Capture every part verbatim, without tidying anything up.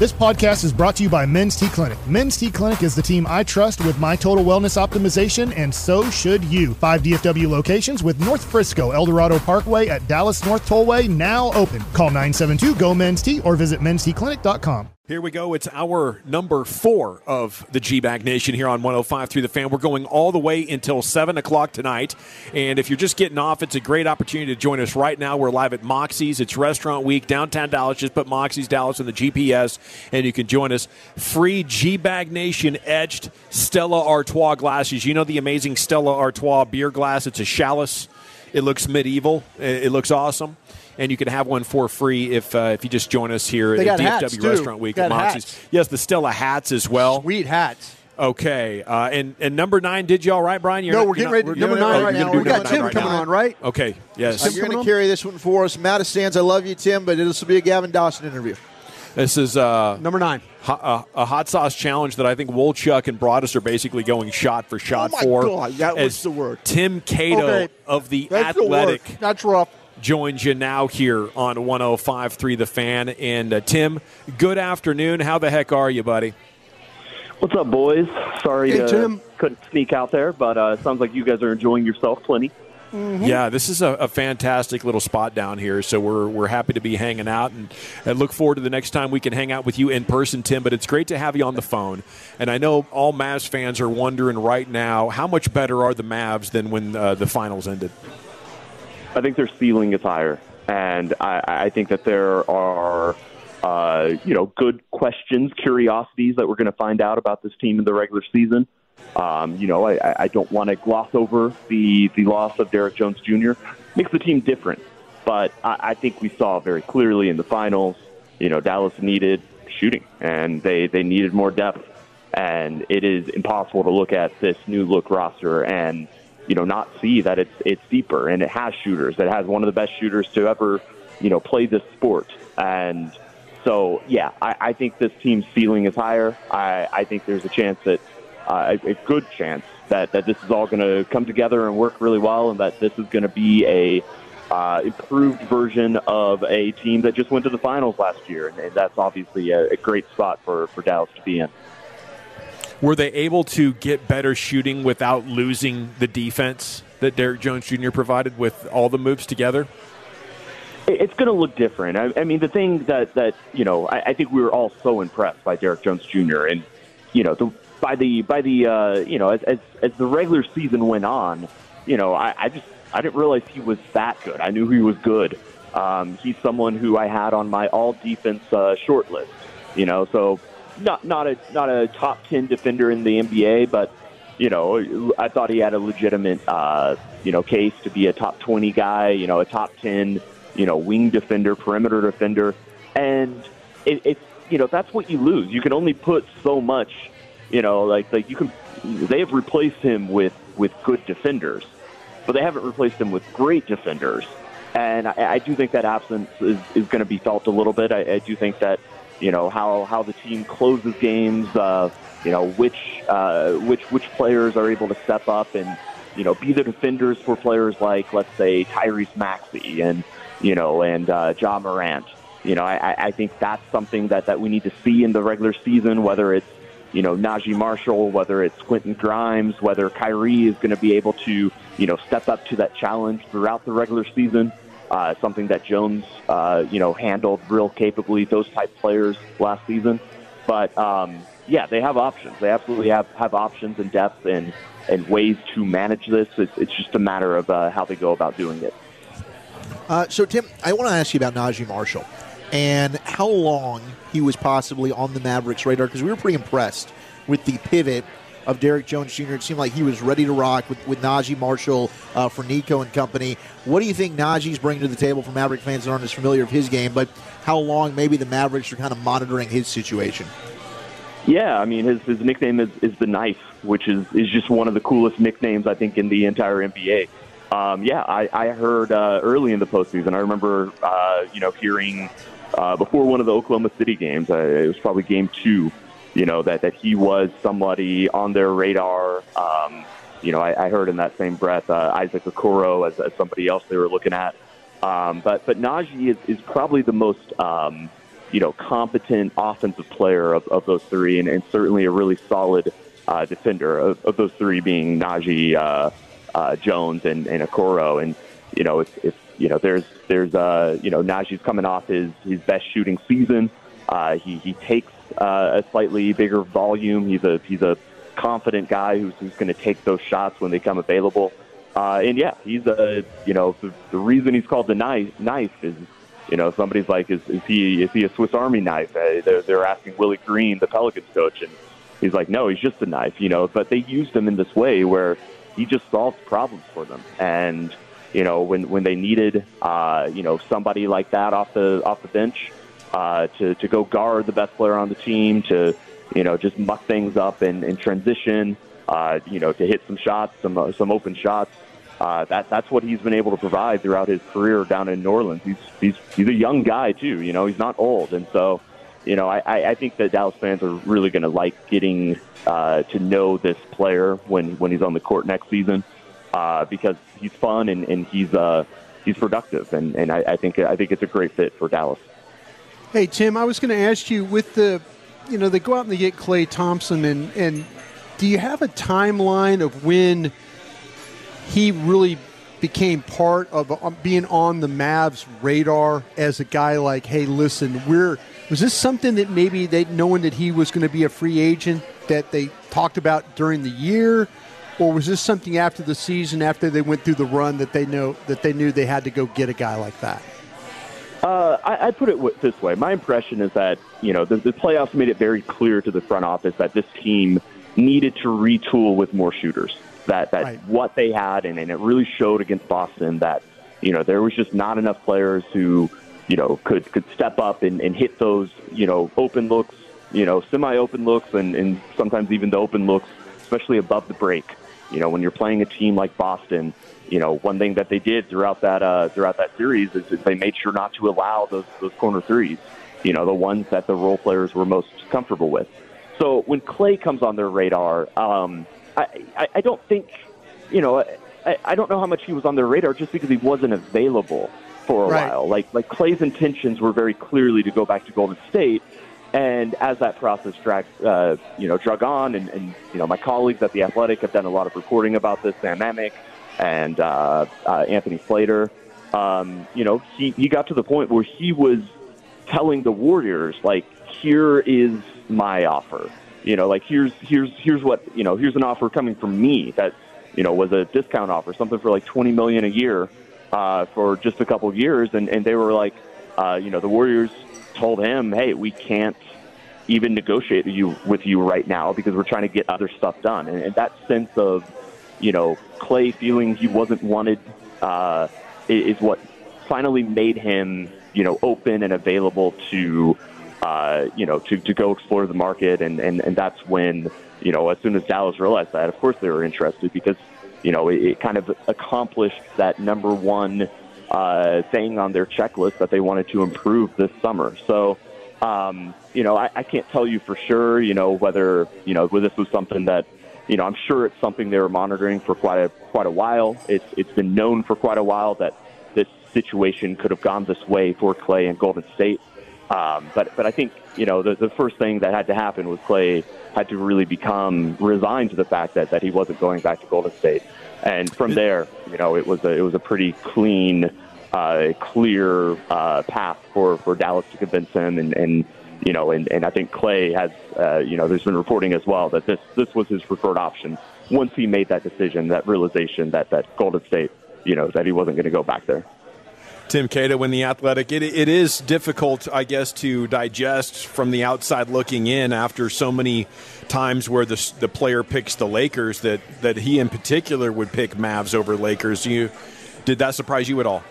This podcast is brought to you by Men's T Clinic. Men's T Clinic is the team I trust with my total wellness optimization, and so should you. Five D F W locations with North Frisco, El Dorado Parkway at Dallas North Tollway now open. Call nine seven two, G O, Men's T or visit mens t clinic dot com. Here we go. It's our number four of the G-Bag Nation here on one oh five through the Fan. We're going all the way until seven o'clock tonight. And if you're just getting off, it's a great opportunity to join us right now. We're live at Moxie's. It's Restaurant Week, downtown Dallas. Just put Moxie's Dallas in the G P S, and you can join us. Free G-Bag Nation etched Stella Artois glasses. You know the amazing Stella Artois beer glass? It's a chalice. It looks medieval. It looks awesome. And you can have one for free if uh, if you just join us here they at D F W hats, Restaurant Week at Moxie's. Hats. Yes, the Stella hats as well. Sweet hats. Okay. Uh, and, and number nine, did you all right, Brian? You're no, not, we're getting not, ready to we're number doing nine it? right Oh, now. you're We gonna got do Tim number coming nine. on, right? Okay, yes. Tim You're going coming to on? carry this one for us. Matt Stands, I love you, Tim, but this will be a Gavin Dawson interview. This is uh, Number nine. ho- uh, a hot sauce challenge that I think Wolchuk and Broadus are basically going shot for shot Oh, my for. God, that was as the word. Tim Cato Okay. of the That's the Athletic word. That's rough. joins you now here on one oh five point three The Fan. And uh, Tim, good afternoon. How the heck are you, buddy? What's up, boys? Sorry Hey, uh, Tim. couldn't sneak out there, but uh, sounds like you guys are enjoying yourself plenty. Mm-hmm. Yeah, this is a, a fantastic little spot down here, so we're we're happy to be hanging out, and, and look forward to the next time we can hang out with you in person, Tim. But it's great to have you on the phone, and I know all Mavs fans are wondering right now, how much better are the Mavs than when uh, the finals ended? I think their ceiling is higher, and I, I think that there are, uh, you know, good questions, curiosities that we're going to find out about this team in the regular season. Um, you know, I, I don't want to gloss over the, the loss of Derek Jones Junior Makes the team different, but I, I think we saw very clearly in the finals, you know, Dallas needed shooting, and they, they needed more depth, and it is impossible to look at this new look roster and, you know, not see that it's it's deeper, and it has shooters. It has one of the best shooters to ever, you know, play this sport. And so, yeah, I, I think this team's ceiling is higher. I, I think there's a chance that, uh, a, a good chance that, that this is all going to come together and work really well, and that this is going to be a uh, improved version of a team that just went to the finals last year. And, and that's obviously a, a great spot for, for Dallas to be in. Were they able to get better shooting without losing the defense that Derek Jones Junior provided with all the moves together? It's going to look different. I, I mean, the thing that, that you know, I, I think we were all so impressed by Derek Jones Junior And, you know, the, by the, by the uh, you know, as, as as the regular season went on, you know, I, I just, I didn't realize he was that good. I knew he was good. Um, he's someone who I had on my all-defense uh, short list, you know, so not not a not a top ten defender in the N B A, but, you know, I thought he had a legitimate, uh, you know, case to be a top twenty guy, you know, a top ten, you know, wing defender, perimeter defender. And it, it's, you know, that's what you lose. You can only put so much, you know, like, like you can, they have replaced him with, with good defenders, but they haven't replaced him with great defenders. And I, I do think that absence is, is going to be felt a little bit. I, I do think that, you know, how, how the team closes games, uh, you know, which, uh, which, which players are able to step up and, you know, be the defenders for players like, let's say, Tyrese Maxey and, you know, and uh, Ja Morant. You know, I, I think that's something that, that we need to see in the regular season, whether it's, you know, Najee Marshall, whether it's Quentin Grimes, whether Kyrie is going to be able to, you know, step up to that challenge throughout the regular season. Uh, something that Jones, uh, you know, handled real capably, those type players last season. But, um, yeah, they have options. They absolutely have, have options and depth and, and ways to manage this. It's, it's just a matter of uh, how they go about doing it. Uh, so, Tim, I want to ask you about Najee Marshall and how long he was possibly on the Mavericks' radar, because we were pretty impressed with the pivot of Derek Jones Junior It seemed like he was ready to rock with, with Najee Marshall uh, for Nico and company. What do you think Najee's bringing to the table for Maverick fans that aren't as familiar with his game, but how long maybe the Mavericks are kind of monitoring his situation? Yeah, I mean, his, his nickname is, is the Knife, which is, is just one of the coolest nicknames, I think, in the entire N B A. Um, yeah, I, I heard uh, early in the postseason, I remember, uh, you know, hearing uh, before one of the Oklahoma City games, uh, it was probably game two, you know, that, that he was somebody on their radar. Um, you know, I, I heard in that same breath uh, Isaac Okoro as, as somebody else they were looking at. Um, but but Najee is, is probably the most, um, you know, competent offensive player of, of those three, and, and certainly a really solid uh, defender of, of those three, being Najee, uh, uh, Jones, and, and Okoro. And you know, it's, it's you know, there's there's uh, you know, Najee's coming off his his best shooting season. Uh, he he takes uh, a slightly bigger volume. He's a he's a confident guy who's who's going to take those shots when they come available. Uh, and yeah, he's a you know the, the reason he's called the knife knife is. You know, somebody's like, is, is he is he a Swiss Army knife? Uh, they're, they're asking Willie Green, the Pelicans coach, and he's like, no, he's just a knife, you know. But they used him in this way where he just solved problems for them. And, you know, when, when they needed, uh, you know, somebody like that off the off the bench uh, to, to go guard the best player on the team, to, you know, just muck things up and, and transition, uh, you know, to hit some shots, some uh, some open shots. Uh, that that's what he's been able to provide throughout his career down in New Orleans. He's he's he's a young guy too, you know. He's not old, and so you know I, I think that Dallas fans are really going to like getting uh, to know this player when, when he's on the court next season uh, because he's fun and, and he's uh, he's productive, and, and I, I think I think it's a great fit for Dallas. Hey Tim, I was going to ask you with the you know they go out and they get Klay Thompson, and and do you have a timeline of when he really became part of um, being on the Mavs radar as a guy like, hey, listen, we're was this something that maybe they, knowing that he was going to be a free agent, that they talked about during the year, or was this something after the season, after they went through the run, that they know that they knew they had to go get a guy like that? Uh, I, I put it w- this way. My impression is that you know the, the playoffs made it very clear to the front office that this team needed to retool with more shooters. That that right. what they had, and, and it really showed against Boston that, you know, there was just not enough players who, you know, could, could step up and, and hit those, you know, open looks, you know, semi-open looks, and, and sometimes even the open looks, especially above the break. You know, when you're playing a team like Boston, you know, one thing that they did throughout that uh, throughout that series is that they made sure not to allow those those corner threes, you know, the ones that the role players were most comfortable with. So when Klay comes on their radar, um, I, I, I don't think, you know, I, I don't know how much he was on their radar just because he wasn't available for a right. while. Like, like Klay's intentions were very clearly to go back to Golden State. And as that process dragged, uh, you know, drug on, and, and, you know, my colleagues at The Athletic have done a lot of reporting about this, Sam Amick and uh, uh, Anthony Slater, um, you know, he, he got to the point where he was telling the Warriors, like, here is my offer. You know, like here's here's here's what you know. Here's an offer coming from me that you know was a discount offer, something for like twenty million a year uh, for just a couple of years, and and they were like, uh, you know, the Warriors told him, hey, we can't even negotiate you with you right now because we're trying to get other stuff done, and, and that sense of you know Klay feeling he wasn't wanted uh, is what finally made him you know open and available to. Uh, you know, to, to go explore the market, and, and, and that's when, you know, as soon as Dallas realized that, of course they were interested because, you know, it, it kind of accomplished that number one uh, thing on their checklist that they wanted to improve this summer. So, um, you know, I, I can't tell you for sure, you know, whether, you know, whether this was something that, you know, I'm sure it's something they were monitoring for quite a quite a while. It's It's been known for quite a while that this situation could have gone this way for Klay and Golden State. Um, but but I think, you know, the, the first thing that had to happen was Klay had to really become resigned to the fact that, that he wasn't going back to Golden State. And from there, you know, it was a, it was a pretty clean, uh, clear uh, path for, for Dallas to convince him. And, and you know, and, and I think Klay has, uh, you know, there's been reporting as well that this, this was his preferred option once he made that decision, that realization that, that Golden State, you know, that he wasn't going to go back there. Tim Cato in The Athletic. It, it is difficult, I guess, to digest from the outside looking in after so many times where the the player picks the Lakers that, that he in particular would pick Mavs over Lakers. You, did that surprise you at all?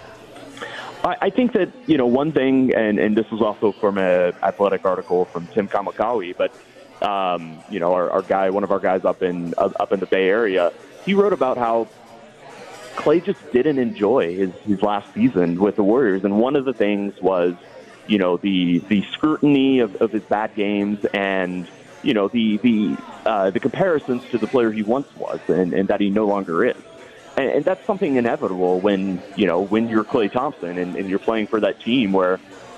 I, I think that, you know, one thing, and, and this was also from an Athletic article from Tim Kamikawi, but, um, you know, our, our guy, one of our guys up in up in the Bay Area, he wrote about how Klay just didn't enjoy his, his last season with the Warriors. And one of the things was, you know, the the scrutiny of, of his bad games and, you know, the the uh, the comparisons to the player he once was and, and that he no longer is. And, and that's something inevitable when, you know, when you're Klay Thompson and, and you're playing for that team where,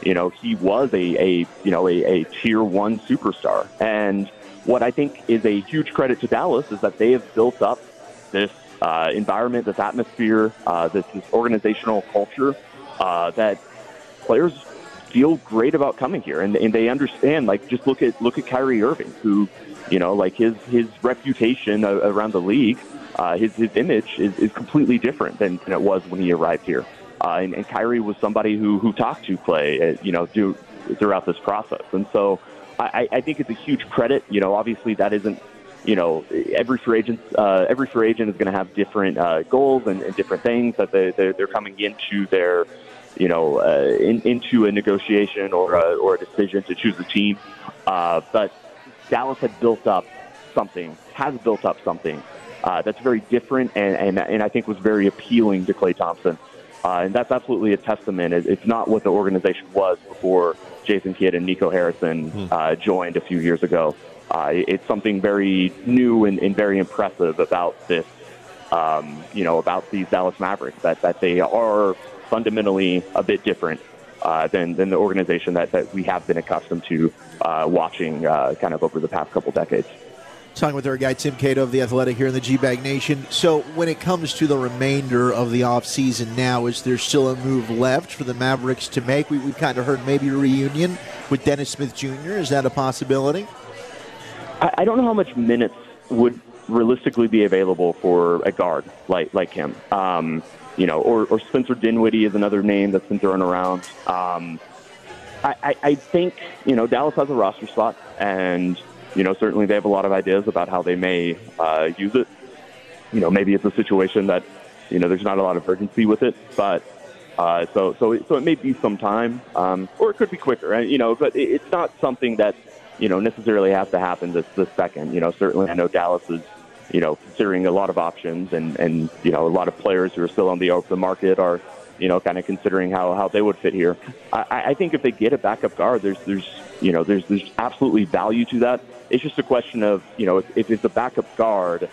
you know, he was a, a you know, a, a tier one superstar. And what I think is a huge credit to Dallas is that they have built up this uh, environment, this atmosphere, uh, this, this organizational culture uh, that players feel great about coming here, and, and they understand. Like, just look at look at Kyrie Irving, who, you know, like his his reputation uh, around the league, uh, his his image is, is completely different than, than it was when he arrived here. Uh, and, and Kyrie was somebody who who talked to Clay, uh, you know, do, throughout this process, and so I, I think it's a huge credit. You know, obviously that isn't, you know, every free agent uh, every free agent is going to have different uh, goals and, and different things that they they're, they're coming into their, you know, uh, in, into a negotiation or a, or a decision to choose a team. Uh, but Dallas had built up something, has built up something uh, that's very different, and, and and I think was very appealing to Klay Thompson. Uh, and that's absolutely a testament. It, it's not what the organization was before Jason Kidd and Nico Harrison uh, joined a few years ago. Uh, it's something very new and, and very impressive about this, um, you know, about these Dallas Mavericks, that, that they are fundamentally a bit different uh, than, than the organization that, that we have been accustomed to uh, watching uh, kind of over the past couple decades. Talking with our guy Tim Cato of The Athletic here in the G-Bag Nation. So when it comes to the remainder of the offseason now, is there still a move left for the Mavericks to make? We, we've kind of heard maybe a reunion with Dennis Smith Junior Is that a possibility? I, I don't know how much minutes would realistically be available for a guard like like him. Um, you know, or, or Spencer Dinwiddie is another name that's been thrown around. Um, I, I, I think, you know, Dallas has a roster spot, and you know, certainly they have a lot of ideas about how they may uh, use it. You know, maybe it's a situation that, you know, there's not a lot of urgency with it, but uh, so so it, so it may be some time, um, or it could be quicker. You know, but it, it's not something that, you know, necessarily has to happen this this second. You know, certainly I know Dallas is, you know, considering a lot of options, and and you know, a lot of players who are still on the open market are, you know, kind of considering how, how they would fit here. I, I think if they get a backup guard, there's there's you know there's there's absolutely value to that. It's just a question of, you know, if, if it's a backup guard,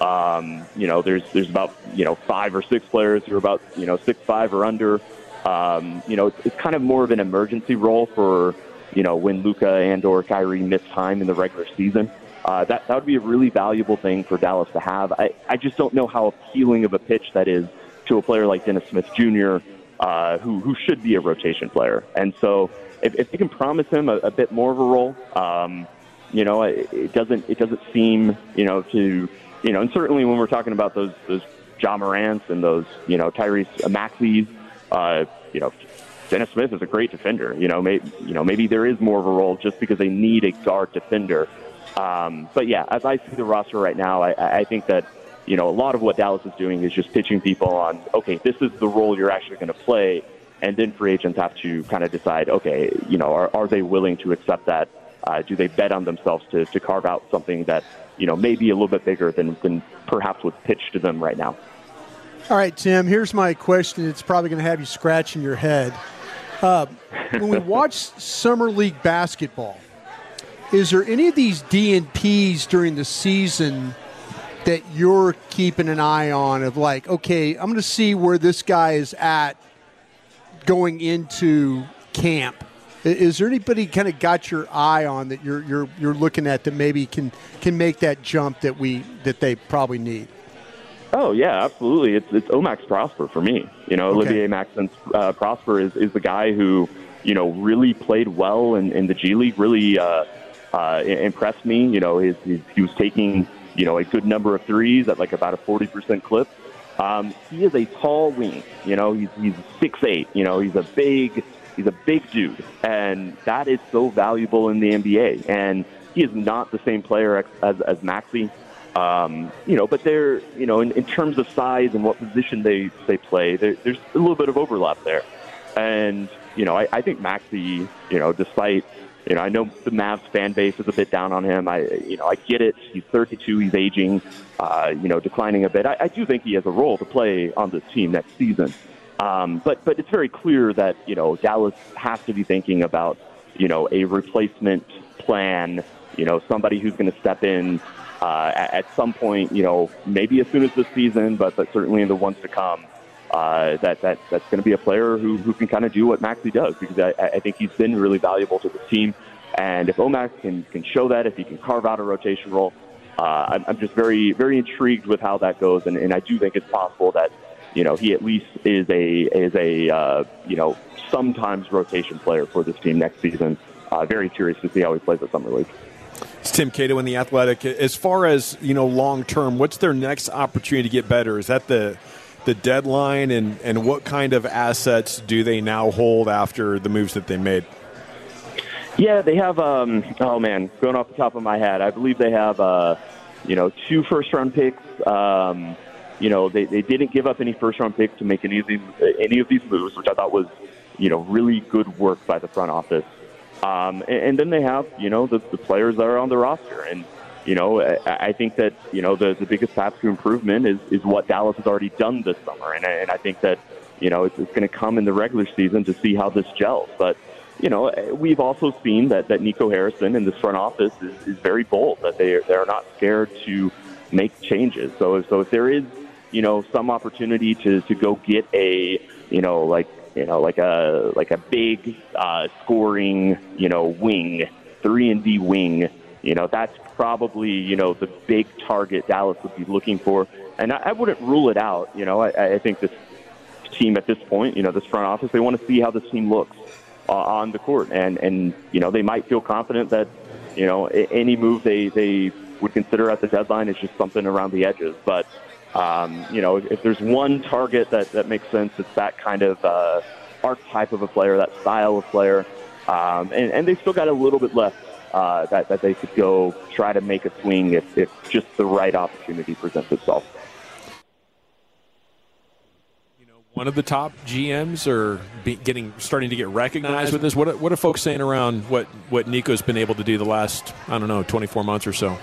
um, you know, there's there's about, you know, five or six players who are about, you know, six five or under. Um, you know, it's, it's kind of more of an emergency role for, you know, when Luka and or Kyrie miss time in the regular season. Uh, that that would be a really valuable thing for Dallas to have. I, I just don't know how appealing of a pitch that is to a player like Dennis Smith Junior, uh, who who should be a rotation player. And so if, if they can promise him a, a bit more of a role, um, you know, it, it doesn't it doesn't seem, you know, to, you know, and certainly when we're talking about those those Ja Morants and those, you know, Tyrese Maxey's, uh, you know, Dennis Smith is a great defender. You know, maybe you know maybe there is more of a role just because they need a guard defender. Um, but yeah, as I see the roster right now, I, I think that, you know, a lot of what Dallas is doing is just pitching people on, okay, this is the role you're actually going to play, and then free agents have to kind of decide, okay, you know, are, are they willing to accept that? Uh, do they bet on themselves to, to carve out something that, you know, may be a little bit bigger than, than perhaps what's pitched to them right now? All right, Tim, here's my question. It's probably going to have you scratching your head. Uh, when we watch Summer League basketball, is there any of these D N Ps during the season that you're keeping an eye on of like, okay, I'm going to see where this guy is at going into camp? Is there anybody kind of got your eye on that you're you're you're looking at that maybe can can make that jump that we that they probably need? Oh yeah, absolutely. It's it's Omax Prosper for me. You know, Okay. Olivier Maxence uh, Prosper is, is the guy who, you know, really played well in, in the G League. Really uh, uh, impressed me. You know, his, his, he was taking, you know, a good number of threes at like about a forty percent clip. Um, he is a tall wing. You know, he's he's six eight. You know, he's a big. He's a big dude, and that is so valuable in the N B A. And he is not the same player as, as Maxey, um, you know. But they're, you know, in, in terms of size and what position they they play, there, there's a little bit of overlap there. And you know, I, I think Maxey, you know, despite, you know, I know the Mavs fan base is a bit down on him. I, you know, I get it. He's thirty-two. He's aging, uh, you know, declining a bit. I, I do think he has a role to play on this team next season. Um, but but it's very clear that, you know, Dallas has to be thinking about, you know, a replacement plan, you know, somebody who's going to step in uh, at, at some point, you know, maybe as soon as this season, but, but certainly in the ones to come, uh, that, that that's going to be a player who, who can kind of do what Maxey does, because I, I think he's been really valuable to the team. And if Omax can, can show that, if he can carve out a rotation role, uh, I'm, I'm just very, very intrigued with how that goes. And, and I do think it's possible that, you know, he at least is a, is a uh, you know, sometimes rotation player for this team next season. Uh, very curious to see how he plays at Summer League. It's Tim Cato in the Athletic. As far as, you know, long term, what's their next opportunity to get better? Is that the the deadline, and, and what kind of assets do they now hold after the moves that they made? Yeah, they have, um, oh man, going off the top of my head, I believe they have, uh, you know, two first-round picks. Um, you know, they, they didn't give up any first-round picks to make any of these, any of these moves, which I thought was, you know, really good work by the front office. Um, and, and then they have, you know, the, the players that are on the roster. And, you know, I, I think that, you know, the, the biggest path to improvement is, is what Dallas has already done this summer. And, and I think that, you know, it's, it's going to come in the regular season to see how this gels. But, you know, we've also seen that, that Nico Harrison in this front office is, is very bold, that they, they're not scared to make changes. So, so if there is, you know, some opportunity to, to go get a, you know, like, you know, like a, like a big uh, scoring, you know, wing, three and D wing, you know, that's probably, you know, the big target Dallas would be looking for. And I, I wouldn't rule it out. You know, I, I think this team at this point, you know, this front office, they want to see how this team looks uh, on the court. And, and, you know, they might feel confident that, you know, any move they, they would consider at the deadline is just something around the edges. But, um, you know, if there's one target that, that makes sense, it's that kind of uh, archetype of a player, that style of player. Um, and, and they've still got a little bit left uh, that, that they could go try to make a swing if, if just the right opportunity presents itself. One of the top G Ms are be getting starting to get recognized with this. What are, what are folks saying around what, what Nico's been able to do the last, I don't know, twenty-four months or so?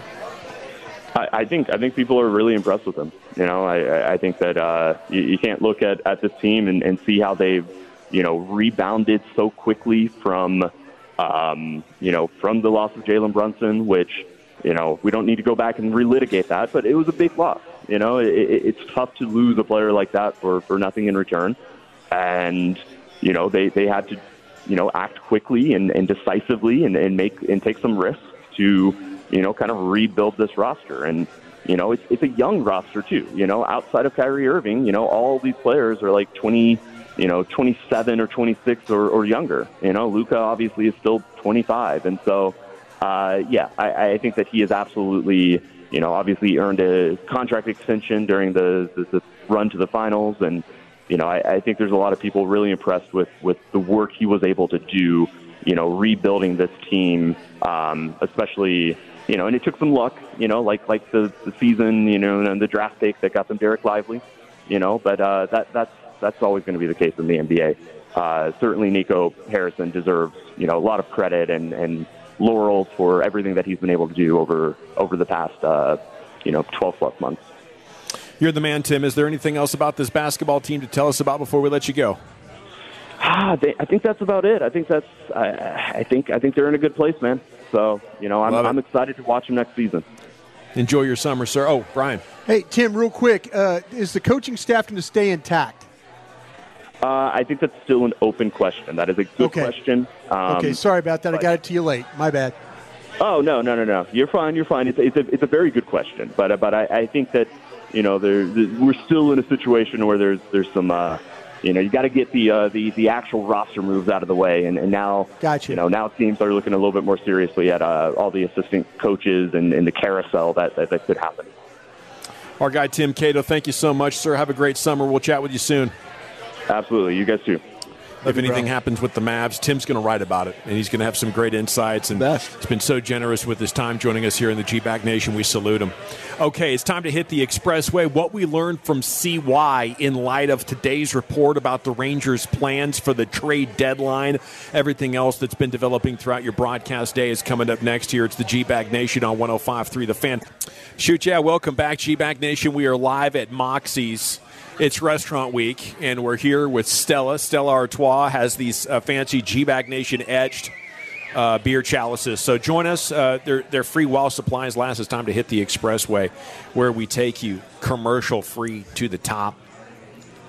I, I think I think people are really impressed with him. You know, I, I think that uh, you, you can't look at, at this team and, and see how they've, you know, rebounded so quickly from, um, you know, from the loss of Jalen Brunson, which, you know, we don't need to go back and relitigate that, but it was a big loss. You know, it, it's tough to lose a player like that for, for nothing in return. And, you know, they, they had to, you know, act quickly and, and decisively and, and make and take some risks to, you know, kind of rebuild this roster. And, you know, it's, it's a young roster, too. You know, outside of Kyrie Irving, you know, all these players are like twenty, you know, twenty-seven or twenty-six or, or younger. You know, Luka obviously is still twenty-five. And so, uh, yeah, I, I think that he is absolutely, you know, obviously earned a contract extension during the, the, the run to the finals. And, you know, I, I think there's a lot of people really impressed with, with the work he was able to do, you know, rebuilding this team, um, especially, you know, and it took some luck, you know, like like the, the season, you know, and the draft pick that got them Derek Lively, you know, but uh, that that's that's always going to be the case in the N B A. Uh, certainly Nico Harrison deserves, you know, a lot of credit and, and laurels for everything that he's been able to do over over the past, uh, you know, twelve plus months. You're the man, Tim. Is there anything else about this basketball team to tell us about before we let you go? Ah, they, I think that's about it. I think that's. I, I think I think they're in a good place, man. So, you know, I'm, I'm excited to watch them next season. Enjoy your summer, sir. Oh, Brian. Hey, Tim, real quick, uh, is the coaching staff going to stay intact? Uh, I think that's still an open question. That is a good okay. question. Um, okay, sorry about that. I got it to you late. My bad. Oh, no, no, no, no. You're fine. You're fine. It's, it's, a, it's a very good question. But but I, I think that, you know, there, we're still in a situation where there's there's some, uh, you know, you got to get the, uh, the the actual roster moves out of the way. And, and now, gotcha. you know, now teams are looking a little bit more seriously at uh, all the assistant coaches and, and the carousel that, that, that could happen. Our guy, Tim Cato, thank you so much, sir. Have a great summer. We'll chat with you soon. Absolutely. You guys too. If anything happens with the Mavs, Tim's going to write about it, and he's going to have some great insights. And Best. He's been so generous with his time joining us here in the G-Bag Nation. We salute him. Okay, it's time to hit the expressway. What we learned from C Y in light of today's report about the Rangers' plans for the trade deadline. Everything else that's been developing throughout your broadcast day is coming up next here. It's the G-Bag Nation on one oh five point three The Fan. Shoot, yeah, welcome back, G-Bag Nation. We are live at Moxie's. It's restaurant week, and we're here with Stella. Stella Artois has these uh, fancy G-Bag Nation etched uh, beer chalices. So join us. Uh, they're, they're free while supplies last. It's time to hit the expressway where we take you commercial-free to the top.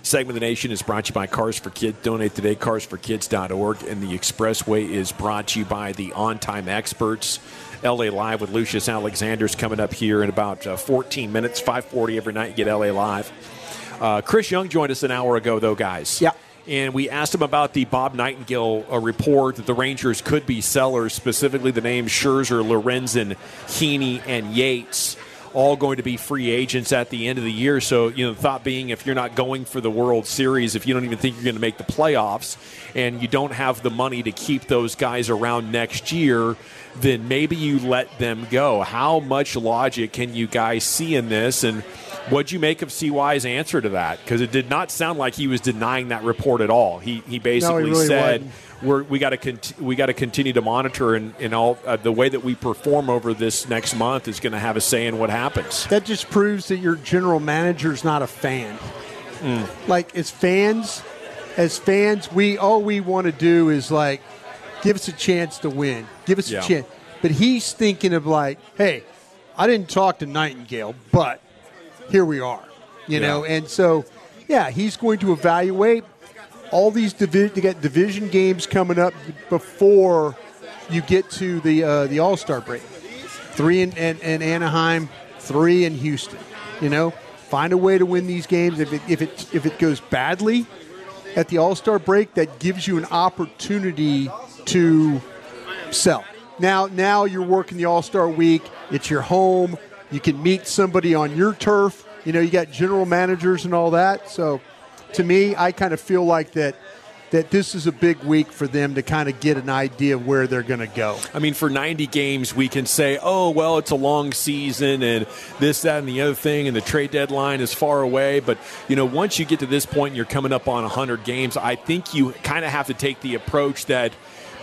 segment of the nation is brought to you by Cars for Kids. Donate today, cars for kids dot org. And the Expressway is brought to you by the On-Time Experts. L A Live with Lucius Alexander's coming up here in about uh, fourteen minutes, five forty every night. You get L A Live. Uh, Chris Young joined us an hour ago, though, guys. Yeah. And we asked him about the Bob Nightingale uh, report that the Rangers could be sellers, specifically the names Scherzer, Lorenzen, Heaney, and Yates, all going to be free agents at the end of the year. So, you know, the thought being if you're not going for the World Series, if you don't even think you're going to make the playoffs, and you don't have the money to keep those guys around next year, then maybe you let them go. How much logic can you guys see in this? And what'd you make of C Y's answer to that? Because it did not sound like he was denying that report at all. He he basically no, he really said wasn't. we're, we got to cont- we got to continue to monitor, and, and all uh, the way that we perform over this next month is going to have a say in what happens. That just proves that your general manager's not a fan. Mm. Like as fans, as fans, we all we want to do is like give us a chance to win. Give us Yeah. a chance. But he's thinking of like, hey, I didn't talk to Nightingale, but here we are, you Yeah. know. And so, yeah, he's going to evaluate all these divi- to get division games coming up before you get to the uh, the All-Star break. Three in, in, in Anaheim, three in Houston. You know, find a way to win these games. If it if it if it goes badly at the All-Star break, that gives you an opportunity to sell. Now, now you're working the All-Star week. It's your home. You can meet somebody on your turf. You know, you got general managers and all that. So, to me, I kind of feel like that that this is a big week for them to kind of get an idea of where they're going to go. I mean, for ninety games, we can say, oh, well, it's a long season and this, that, and the other thing, and the trade deadline is far away. But, you know, once you get to this point and you're coming up on one hundred games, I think you kind of have to take the approach that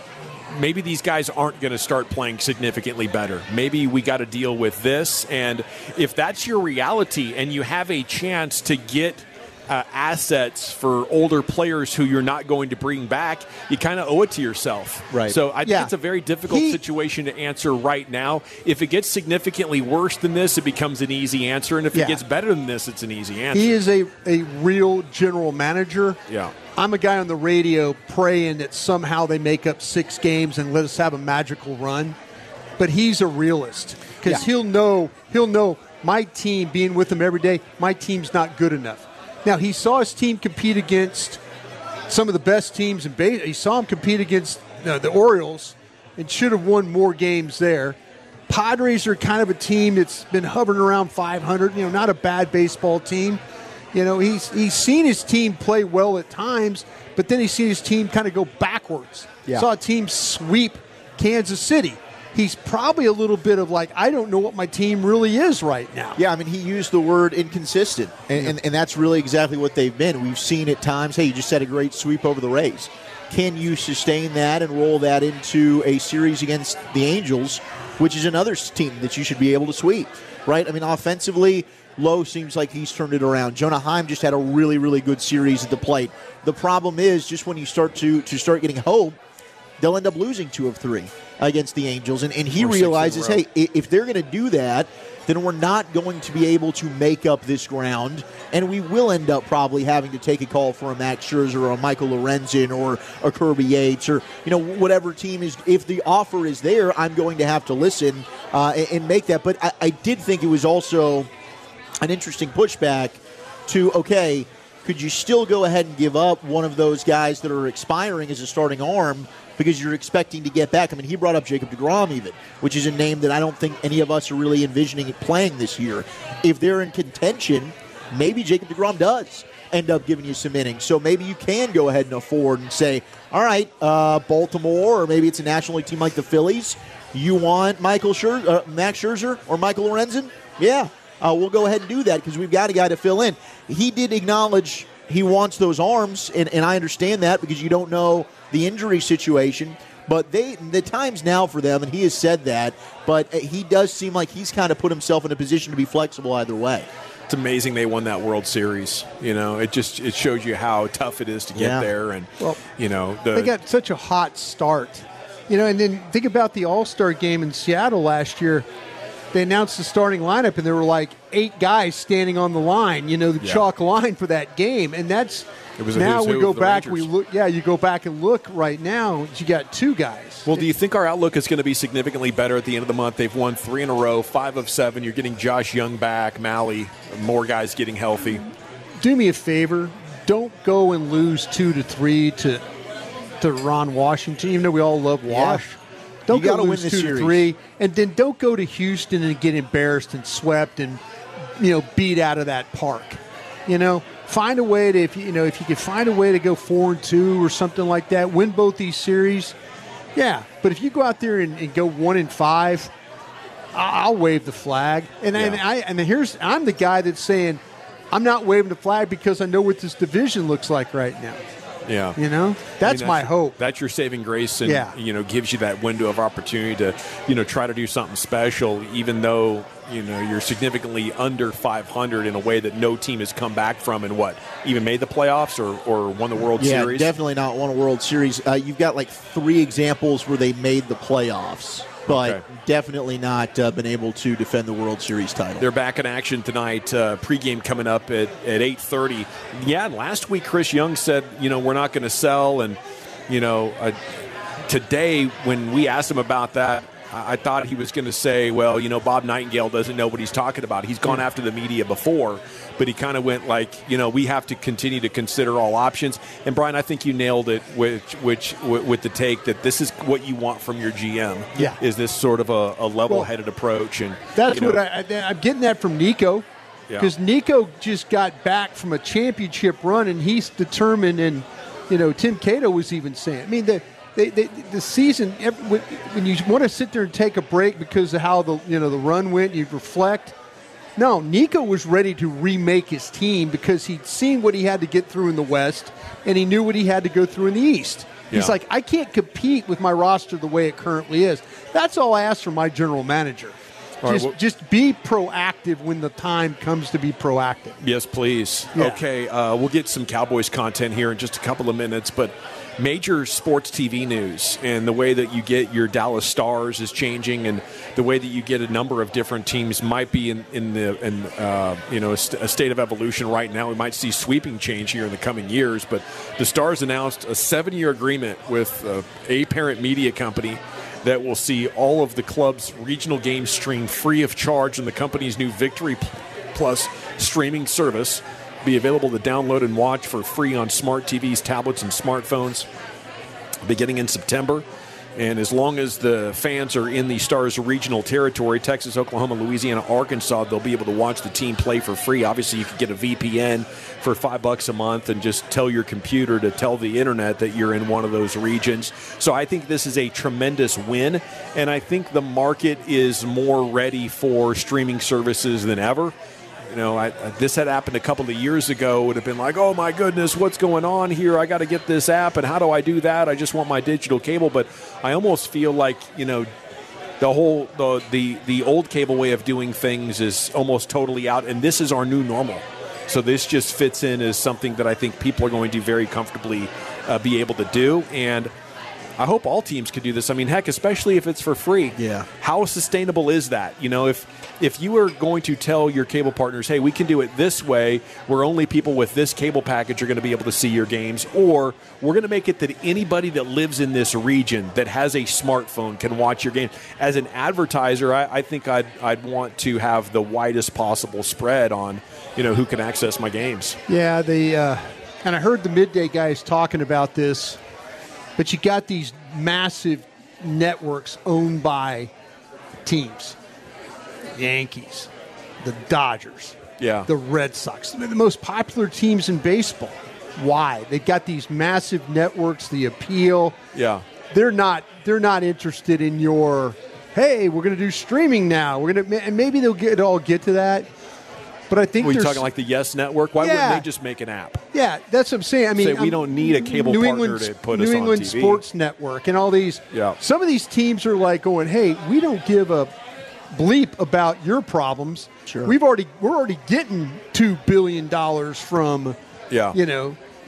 maybe these guys aren't going to start playing significantly better. Maybe we got to deal with this. And if that's your reality and you have a chance to get uh, assets for older players who you're not going to bring back, you kind of owe it to yourself. Right. So I think Yeah. it's a very difficult He- situation to answer right now. If it gets significantly worse than this, it becomes an easy answer. And if Yeah. it gets better than this, it's an easy answer. He is a, a real general manager. Yeah. I'm a guy on the radio praying that somehow they make up six games and let us have a magical run. But he's a realist because Yeah. he'll know he'll know my team, being with him every day, my team's not good enough. Now, he saw his team compete against some of the best teams in baseball. He saw him compete against uh, the Orioles and should have won more games there. Padres are kind of a team that's been hovering around five hundred, you know, not a bad baseball team. You know, he's he's seen his team play well at times, but then he's seen his team kind of go backwards. Yeah. Saw a team sweep Kansas City. He's probably a little bit of like, I don't know what my team really is right now. Yeah, I mean, he used the word inconsistent, and, and, and that's really exactly what they've been. We've seen at times, hey, you just had a great sweep over the Rays. Can you sustain that and roll that into a series against the Angels, which is another team that you should be able to sweep, right? I mean, offensively, Lowe seems like he's turned it around. Jonah Heim just had a really, really good series at the plate. The problem is just when you start to, to start getting hope, they'll end up losing two of three against the Angels. And, and he Or six in a realizes, row. hey, i- if they're going to do that, then we're not going to be able to make up this ground, and we will end up probably having to take a call for a Max Scherzer or a Michael Lorenzen or a Kirby Yates or, you know, whatever team is. If the offer is there, I'm going to have to listen uh, and, and make that. But I, I did think it was also an interesting pushback to, okay, could you still go ahead and give up one of those guys that are expiring as a starting arm because you're expecting to get back? I mean, he brought up Jacob deGrom even, which is a name that I don't think any of us are really envisioning it playing this year. If they're in contention, maybe Jacob deGrom does end up giving you some innings. So maybe you can go ahead and afford and say, all right, uh, Baltimore, or maybe it's a National League team like the Phillies, you want Michael Scher- uh, Max Scherzer or Michael Lorenzen? Yeah. Uh, we'll go ahead and do that because we've got a guy to fill in. He did acknowledge he wants those arms, and, and I understand that because you don't know the injury situation. But they the time's now for them, and he has said that. But he does seem like he's kind of put himself in a position to be flexible either way. It's amazing they won that World Series. You know, it just it shows you how tough it is to get Yeah. there, and Well, you know the, They got such a hot start. You know, and then think about the All-Star game in Seattle last year. they announced the starting lineup, and there were like eight guys standing on the line, you know, the Yeah. chalk line for that game. And that's It was a now who's we who go of the back, Rangers. we look, yeah, you go back and look right now, you got two guys. Well, do you think our outlook is going to be significantly better at the end of the month? They've won three in a row, five of seven. You're getting Josh Young back, Malley, more guys getting healthy. Do me a favor, don't go and lose two to three to to Ron Washington, even though we all love Wash. Don't You go gotta win lose this two series. to three, and then don't go to Houston and get embarrassed and swept and you know beat out of that park. You know, find a way to if you, you know if you can find a way to go four and two or something like that, win both these series. Yeah, but if you go out there and, and go one and five, I- I'll wave the flag. And and Yeah. I and here's I'm the guy that's saying I'm not waving the flag because I know what this division looks like right now. Yeah. You know, that's I mean, my your- hope. That's your saving grace, and Yeah. you know gives you that window of opportunity to you know try to do something special, even though you know you're significantly under five hundred in a way that no team has come back from and what even made the playoffs or, or won the World Yeah, Series. definitely not won a World Series. Uh, you've got like three examples where they made the playoffs, but Okay. definitely not uh, been able to defend the World Series title. They're back in action tonight. Uh, pregame coming up at, at eight thirty. Yeah, and last week Chris Young said, you know, we're not going to sell. And, you know, uh, today when we asked him about that, I, I thought he was going to say, well, you know, Bob Nightingale doesn't know what he's talking about. He's gone after the media before. But he kind of went like, you know, we have to continue to consider all options. And, Brian, I think you nailed it with, which, with, with the take that this is what you want from your G M. Yeah. Is this sort of a, a level-headed approach. And That's you know, what I, I, I'm getting that from Nico, Yeah. because Nico just got back from a championship run, and he's determined. And you know, Tim Cato was even saying, I mean, the they, they, the season every, when, when you want to sit there and take a break because of how the you know the run went, you reflect. No, Nico was ready to remake his team because he'd seen what he had to get through in the West, and he knew what he had to go through in the East. He's Yeah. like, I can't compete with my roster the way it currently is. That's all I ask from my general manager. All right, Just, well- just be proactive when the time comes to be proactive. Yes, please. Yeah. Okay, uh, we'll get some Cowboys content here in just a couple of minutes, but major sports T V news and the way that you get your Dallas Stars is changing, and the way that you get a number of different teams might be in, in the in uh, you know a, st- a state of evolution right now. We might see sweeping change here in the coming years, but the Stars announced a seven-year agreement with uh, a parent media company that will see all of the club's regional games streamed free of charge on the company's new Victory Plus streaming service. Be available to download and watch for free on smart T Vs, tablets, and smartphones beginning in September. And as long as the fans are in the Stars regional territory, Texas, Oklahoma, Louisiana, Arkansas, they'll be able to watch the team play for free. Obviously, you could get a V P N for five bucks a month and just tell your computer to tell the internet that you're in one of those regions. So I think this is a tremendous win, and I think the market is more ready for streaming services than ever. You know, I, this had happened a couple of years ago. It would have been like, oh, my goodness, what's going on here? I got to get this app, and how do I do that? I just want my digital cable. But I almost feel like, you know, the whole the, the the old cable way of doing things is almost totally out, and this is our new normal. So this just fits in as something that I think people are going to very comfortably uh, be able to do. And I hope all teams could do this. I mean, heck, especially if it's for free. Yeah. How sustainable is that? You know, if if you are going to tell your cable partners, hey, we can do it this way, where only people with this cable package are going to be able to see your games, or we're going to make it that anybody that lives in this region that has a smartphone can watch your game. As an advertiser, I, I think I'd I'd want to have the widest possible spread on, you know, who can access my games. Yeah, the uh, and I heard the midday guys talking about this, but you got these massive networks owned by teams. Yankees, the Dodgers, Yeah. the Red Sox, they're the most popular teams in baseball. Why? They got these massive networks, the appeal. Yeah. They're not they're not interested in your, hey, we're going to do streaming now. We're going to and maybe they'll get all get to that. But I think Were you there's talking like the Yes Network? Why Yeah. wouldn't they just make an app? Yeah, that's what I'm saying. I mean, Say, we um, don't need a cable New partner England, to put New us on England T V. Sports Network and all these. Yeah. Some of these teams are like going, "Hey, we don't give a bleep about your problems. Sure. We've already we're already getting two billion dollars from, Yeah. you know,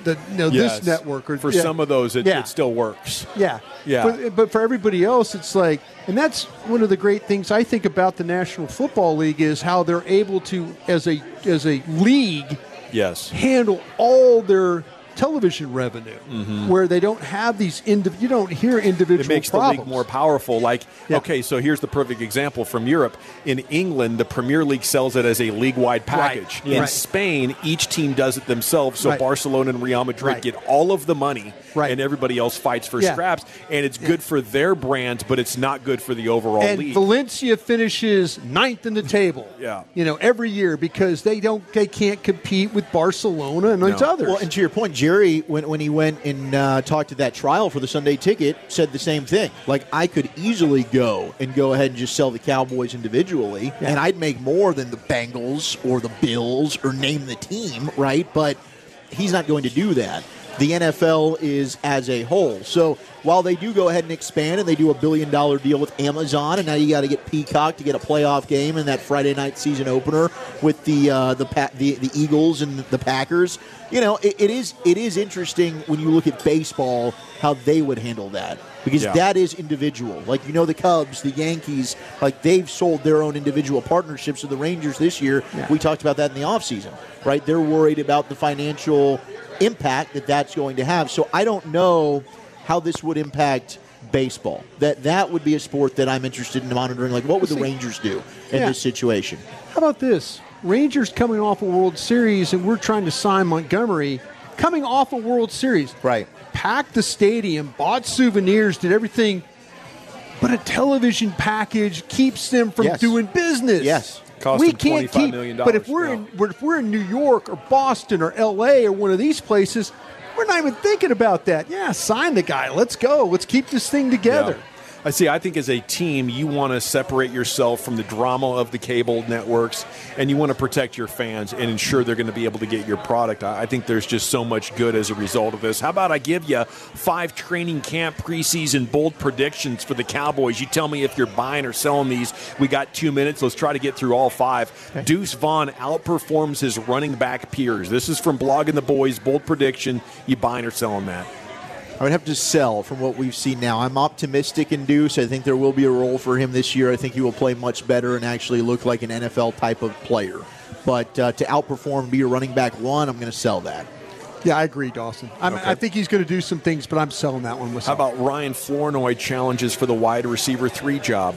the you know Yes. this network. Or For yeah. some of those, it, Yeah. it still works. Yeah. Yeah. But, but for everybody else, it's like, and that's one of the great things I think about the National Football League is how they're able to, as a as a league, Yes. handle all their television revenue, Mm-hmm. where they don't have these indiv- you don't hear individual It makes problems. the league more powerful. Like, Yeah. okay, so here's the perfect example from Europe. In England, the Premier League sells it as a league-wide package. Right. In Right. Spain, each team does it themselves. So Right. Barcelona and Real Madrid Right. get all of the money, Right. and everybody else fights for Yeah. scraps. And it's good for their brands, but it's not good for the overall and league. Valencia finishes ninth in the table. Yeah. you know, every year because they don't, they can't compete with Barcelona and those No. others. Well, and to your point, Jerry, when, when he went and uh, talked to that trial for the Sunday Ticket, said the same thing. Like, I could easily go and go ahead and just sell the Cowboys individually, Yeah. and I'd make more than the Bengals or the Bills or name the team, right? But he's not going to do that. The N F L is as a whole. So while they do go ahead and expand and they do a billion dollar deal with Amazon, and now you got to get Peacock to get a playoff game and that Friday night season opener with the uh, the, pa- the the Eagles and the Packers, you know, it, it is it is interesting when you look at baseball how they would handle that, because Yeah. that is individual. Like, you know, the Cubs, the Yankees, like they've sold their own individual partnerships to the Rangers this year. Yeah. We talked about that in the offseason, right? They're worried about the financial impact that that's going to have. So I don't know how this would impact baseball. That that would be a sport that I'm interested in monitoring. Like, what would the See, Rangers do in yeah. this situation? How about this? Rangers coming off a World Series, and we're trying to sign Montgomery coming off a World Series. Right. Packed the stadium, bought souvenirs, did everything, but a television package keeps them from Yes. doing business. Yes. Cost we them can't twenty-five keep. million But if dollars, we're yeah. in, if we're in New York or Boston or L A or one of these places, we're not even thinking about that. Yeah, sign the guy. Let's go. Let's keep this thing together. Yeah. I see. I think as a team, you want to separate yourself from the drama of the cable networks, and you want to protect your fans and ensure they're going to be able to get your product. I I think there's just so much good as a result of this. How about I give you five training camp preseason bold predictions for the Cowboys? You tell me if you're buying or selling these. We got two minutes. Let's try to get through all five. Okay. Deuce Vaughn outperforms his running back peers. This is from Blogging the Boys. Bold prediction. You buying or selling that? I would have to sell from what we've seen now. I'm optimistic in Deuce. I think there will be a role for him this year. I think he will play much better and actually look like an N F L type of player. But uh, to outperform, be a running back one, I'm going to sell that. Yeah, I agree, Dawson. I'm, Okay. I think he's going to do some things, but I'm selling that one myself. How about Ryan Flournoy challenges for the wide receiver three job?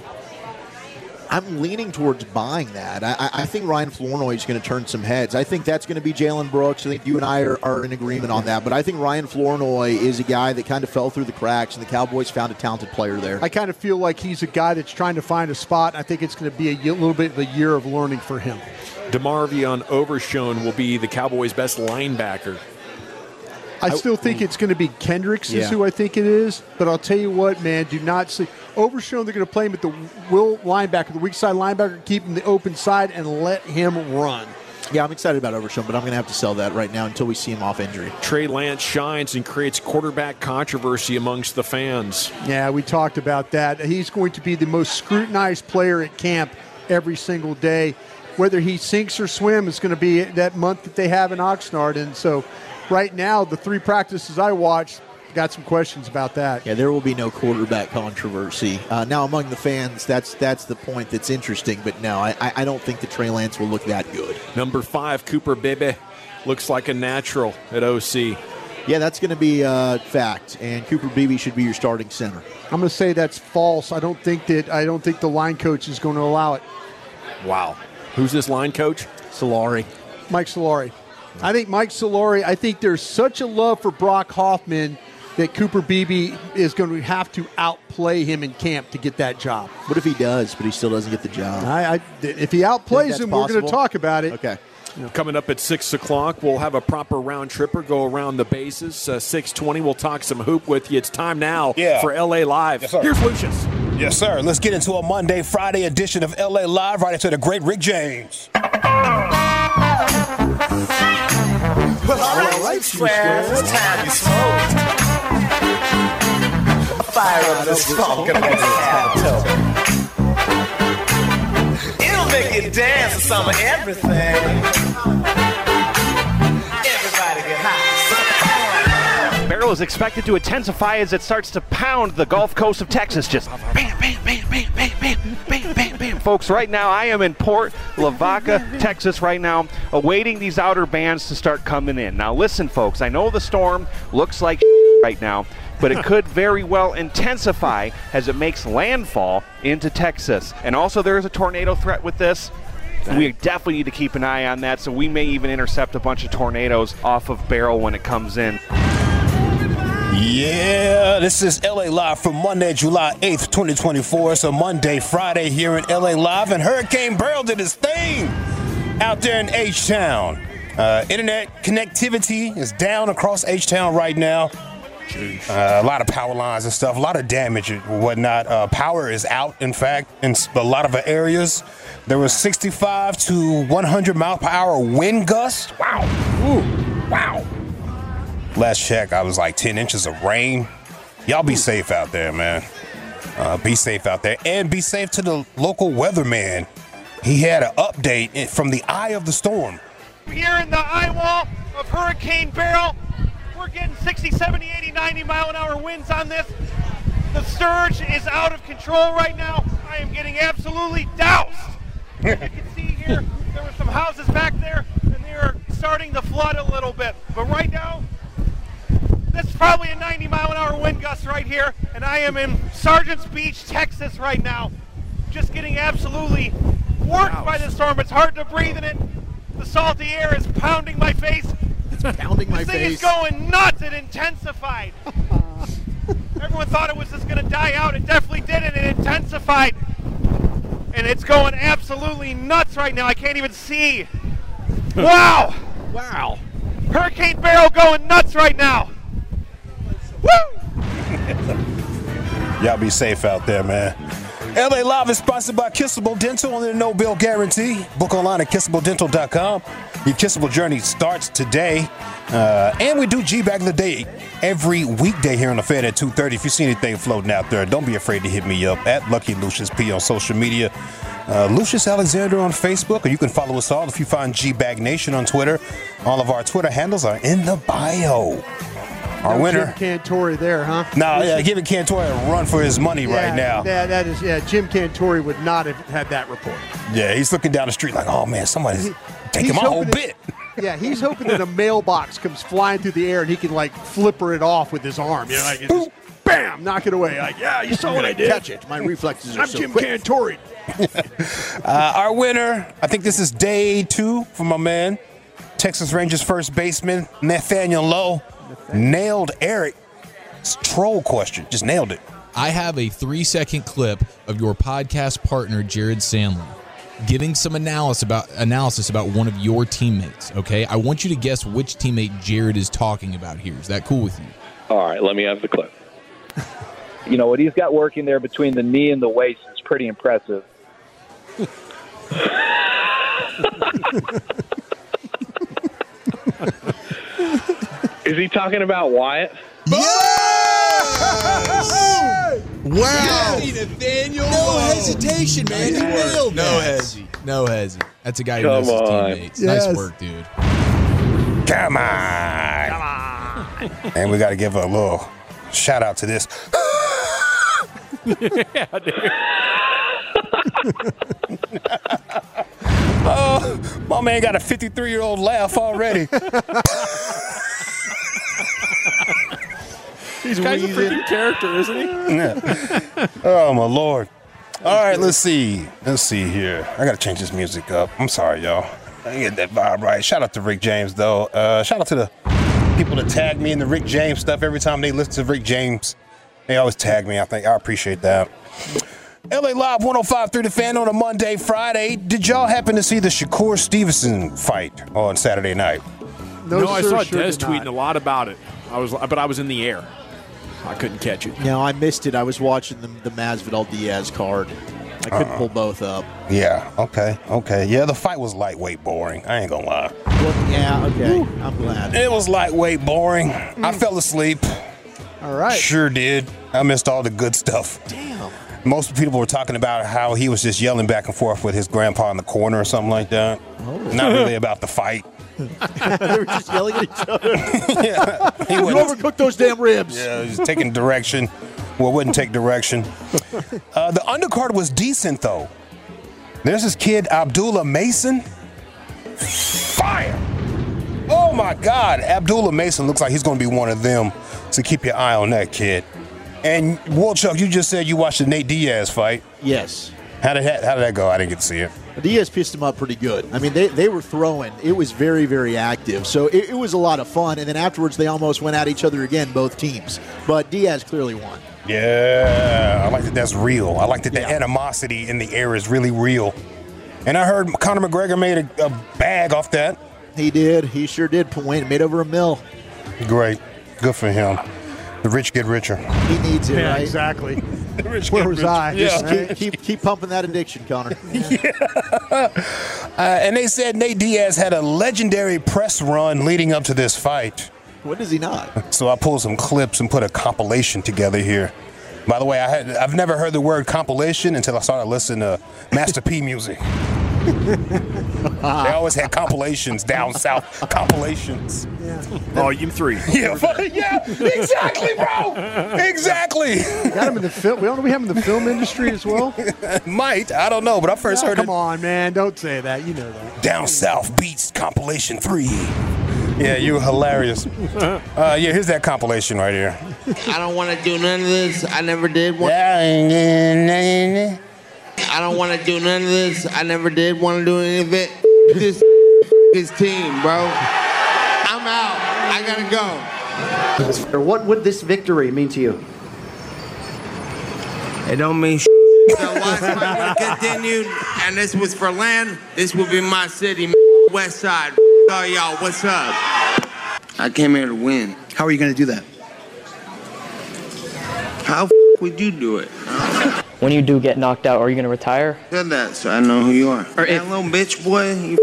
I'm leaning towards buying that. I, I- I think Ryan Flournoy is going to turn some heads. I think that's going to be Jalen Brooks. I think you and I are, are in agreement on that. But I think Ryan Flournoy is a guy that kind of fell through the cracks, and the Cowboys found a talented player there. I kind of feel like he's a guy that's trying to find a spot. I think it's going to be a y- little bit of a year of learning for him. DeMarvion Overshown will be the Cowboys' best linebacker. I still think it's going to be Kendricks is Yeah. who I think it is. But I'll tell you what, man, do not see. Overshown, they're going to play him at the will linebacker, the weak side linebacker, keep him the open side, and let him run. Yeah, I'm excited about Overshown, but I'm going to have to sell that right now until we see him off injury. Trey Lance shines and creates quarterback controversy amongst the fans. Yeah, we talked about that. He's going to be the most scrutinized player at camp every single day. Whether he sinks or swims is going to be that month that they have in Oxnard. And so right now, the three practices I watched, got some questions about that. Yeah, there will be no quarterback controversy. Uh, now, among the fans, that's that's the point that's interesting. But no, I, I don't think that Trey Lance will look that good. Number five, Cooper Bebe, looks like a natural at O C. Yeah, that's going to be a fact. And Cooper Beebe should be your starting center. I'm going to say that's false. I don't think that I don't think the line coach is going to allow it. Wow. Who's this line coach? Solari. Mike Solari. I think Mike Solari, I think there's such a love for Brock Hoffman that Cooper Beebe is going to have to outplay him in camp to get that job. What if he does, but he still doesn't get the job? I, I, if he outplays that's him, we're going to possible? talk about it. Okay. Coming up at six o'clock, we'll have a proper round tripper go around the bases. Uh, six twenty, we'll talk some hoop with you. It's time now Yeah. for L A Live. Yes, sir. Here's Lucius. Yes, sir. Let's get into a Monday, Friday edition of L A Live right into the great Rick James. Well, all right, square. It's time to smoke. Fire up this funk and let's have a It'll make you dance to some of everything. Everybody get high. Barrel is expected to intensify as it starts to pound the Gulf Coast of Texas. Just bam, bam, bam, bam, bam, bam, bam, bam, bam. Folks, right now I am in Port Lavaca, Texas right now, awaiting these outer bands to start coming in. Now listen, folks, I know the storm looks like right now, but it could very well intensify as it makes landfall into Texas. And also there is a tornado threat with this. We definitely need to keep an eye on that, so we may even intercept a bunch of tornadoes off of Barrel when it comes in. Yeah, this is L A Live for Monday, July eighth, twenty twenty-four. It's a Monday, Friday here in L A Live, and Hurricane Barrel did his thing out there in H-Town. Uh, internet connectivity is down across H-Town right now. Uh, a lot of power lines and stuff, a lot of damage and whatnot. Uh, power is out, in fact, in a lot of the areas. There was sixty-five to one hundred mile per hour wind gusts. Wow. Ooh. Wow. Last check, I was like ten inches of rain. Y'all be safe out there, man. Uh, be safe out there. And be safe to the local weatherman. He had an update from the eye of the storm. Here in the eye wall of Hurricane Barrel, we're getting sixty, seventy, eighty, ninety mile an hour winds on this. The surge is out of control right now. I am getting absolutely doused. As you can see here, there were some houses back there, and they're starting to flood a little bit. But right now, this is probably a ninety mile an hour wind gust right here, and I am in Sargent's Beach, Texas right now, just getting absolutely worked by this storm. It's hard to breathe in it. The salty air is pounding my face. It's pounding my face. This thing face. is going nuts. It intensified. Everyone thought it was just going to die out. It definitely did, and it intensified. And it's going absolutely nuts right now. I can't even see. Wow. Wow. Hurricane Barrel going nuts right now. Woo! Y'all be safe out there, man. L A Live is sponsored by Kissable Dental on the no bill guarantee. Book online at kissable dental dot com. Your kissable journey starts today. Uh, and we do G-Bag of the Day every weekday here on the Fed at two thirty. If you see anything floating out there, don't be afraid to hit me up at Lucky Lucius P on social media. Uh, Lucius Alexander on Facebook, or you can follow us all if you find G-Bag Nation on Twitter. All of our Twitter handles are in the bio. Our no winner. Jim Cantore there, huh? No, yeah, giving Cantore a run for his money yeah, right now. Yeah, that is. Yeah, Jim Cantore would not have had that report. Yeah, he's looking down the street like, oh man, somebody's He, taking my whole that, bit. Yeah, he's hoping that a mailbox comes flying through the air and he can like flipper it off with his arm. You know, like it's just, bam, knock it away. Like, yeah, you saw what I did. Catch it. My reflexes are I'm so Jim quick. Cantore. uh, our winner, I think this is day two for my man, Texas Rangers first baseman Nathaniel Lowe, nailed Eric's troll question. Just nailed it. I have a three-second clip of your podcast partner, Jared Sandlin, giving some analysis about analysis about one of your teammates, okay? I want you to guess which teammate Jared is talking about here. Is that cool with you? All right, let me have the clip. You know, what he's got working there between the knee and the waist is pretty impressive. Is he talking about Wyatt? Yes! Wow. Nathaniel No Lowe. hesitation, man. He nailed No that. hezzy. No hezzy. That's a guy who Come knows his on. teammates. Yes. Nice work, dude. Come on. Come on. And we got to give a little shout out to this. Yeah, dude. Oh, my man got a fifty-three-year-old laugh already. This guy's a freaking character, isn't he? Yeah. Oh, my Lord. All right, let's see. Let's see here. I got to change this music up. I'm sorry, y'all. I didn't get that vibe right. Shout out to Rick James, though. Uh, shout out to the people that tag me in the Rick James stuff. Every time they listen to Rick James, they always tag me. I think I appreciate that. L A Live one oh five through the Fan on a Monday, Friday. Did y'all happen to see the Shakur Stevenson fight on Saturday night? No, No, I sir, saw sure Des did tweeting not. a lot about it. I was, but I was in the air. I couldn't catch it. No, I missed it. I was watching the, the Masvidal Diaz card. I couldn't Uh-uh. pull both up. Yeah, okay, okay. Yeah, the fight was lightweight boring. I ain't gonna lie. Well, yeah, okay. I'm glad. It was lightweight boring. I fell asleep. All right. Sure did. I missed all the good stuff. Damn. Most people were talking about how he was just yelling back and forth with his grandpa in the corner or something like that. Oh. Not really about the fight. They were just yelling at each other. yeah, he you overcooked those damn ribs. Yeah, he's taking direction. Well, wouldn't take direction. Uh, the undercard was decent, though. There's this kid, Abdullah Mason. Fire! Oh, my God. Abdullah Mason looks like he's going to be one of them, so keep your eye on that kid. And, Wolchuk, you just said you watched the Nate Diaz fight. Yes. How did that, how did that go? I didn't get to see it. Diaz pissed him up pretty good. I mean, they, they were throwing. It was very, very active. So it, it was a lot of fun. And then afterwards, they almost went at each other again, both teams. But Diaz clearly won. Yeah, I like that that's real. I like that the Yeah. animosity in the air is really real. And I heard Conor McGregor made a, a bag off that. He did. He sure did. Wayne made over a mil. Great. Good for him. The rich get richer. He needs it, Yeah, right? exactly. Rich Where get was richer. I? Yeah. Just keep, keep, keep pumping that addiction, Connor. Uh, and they said Nate Diaz had a legendary press run leading up to this fight. When does he not? So I pulled some clips and put a compilation together here. By the way, I had I've never heard the word compilation until I started listening to Master P music. They always had compilations down south. Compilations. Volume three. Yeah, yeah, exactly, bro. Exactly. Got him in the film. We don't we have him in the film industry as well. Might I don't know, but I first Oh, heard come it. on, man! Don't say that. You know that. Down South Beats compilation three. Yeah, you were hilarious. Uh, yeah, here's that compilation right here. I don't want to do none of this. I never did want. I don't want to do none of this. I never did want to do any of it. This his team, bro. I'm out. I gotta go. What would this victory mean to you? It don't mean shit. The last fight would have continued, and this was for land. This would be my city, West Side. Oh, y'all, what's up? I came here to win. How are you going to do that? How would you do it? When you do get knocked out, are you going to retire? Said that, so I know who you are. Or that little bitch boy, you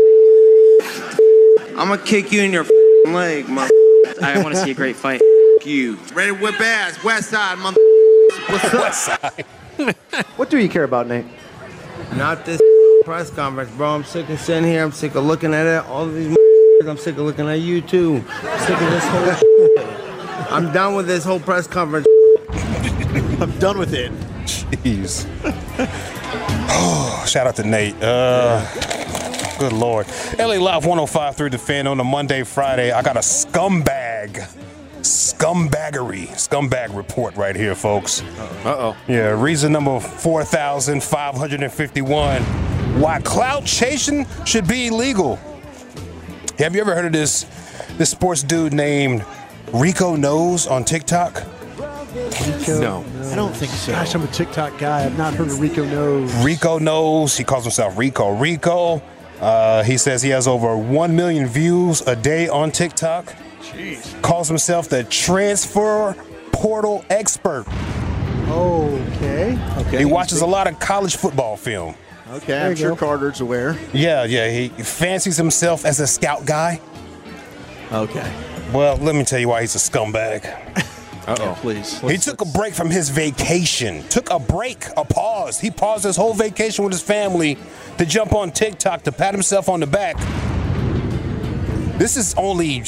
I'm gonna kick you in your leg, mother. I want to see a great fight. You ready to whip ass, West Side, mother. What's up? West Side. What do you care about, Nate? Not this press conference, bro. I'm sick of sitting here. I'm sick of looking at it. All of these. I'm sick of looking at you too. I'm sick of this whole. Shit. I'm done with this whole press conference. I'm done with it. Jeez. Oh, shout out to Nate. Uh, good Lord. L A Live one oh five through the Fan on a Monday, Friday. I got a scumbag. Scumbaggery. Scumbag report right here, folks. Uh-oh. Yeah, reason number four thousand five hundred fifty-one. Why clout chasing should be illegal. Have you ever heard of this, this sports dude named Rico Knows on TikTok? Rico, No. I don't think so. Gosh, I'm a TikTok guy. I've not heard of Rico Knows. Rico Knows. He calls himself Rico. Rico. Uh, he says he has over one million views a day on TikTok. Jeez. Calls himself the transfer portal expert. Okay. Okay. He watches a lot of college football film. Okay, I'm sure go. Carter's aware. Yeah, yeah. He fancies himself as a scout guy. Okay. Well, let me tell you why he's a scumbag. Uh-oh. Please. He took a break from his vacation. Took a break, a pause. He paused his whole vacation with his family to jump on TikTok to pat himself on the back. This is only